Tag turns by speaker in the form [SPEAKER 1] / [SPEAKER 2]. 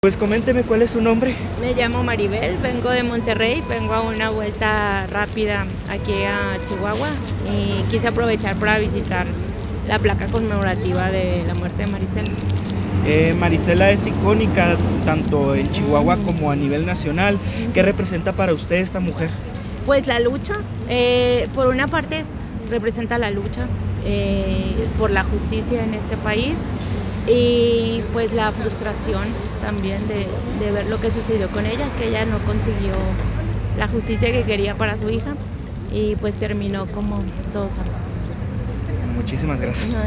[SPEAKER 1] Pues coménteme cuál es su nombre.
[SPEAKER 2] Me llamo Maribel, vengo de Monterrey, vengo a una vuelta rápida aquí a Chihuahua y quise aprovechar para visitar la placa conmemorativa de la muerte de Marisela.
[SPEAKER 1] Marisela es icónica tanto en Chihuahua como a nivel nacional. ¿Qué representa para usted esta mujer?
[SPEAKER 2] Pues la lucha, por una parte representa la lucha por la justicia en este país y pues la frustración también de ver lo que sucedió con ella, que ella no consiguió la justicia que quería para su hija y pues terminó como todos sabemos.
[SPEAKER 1] Muchísimas gracias.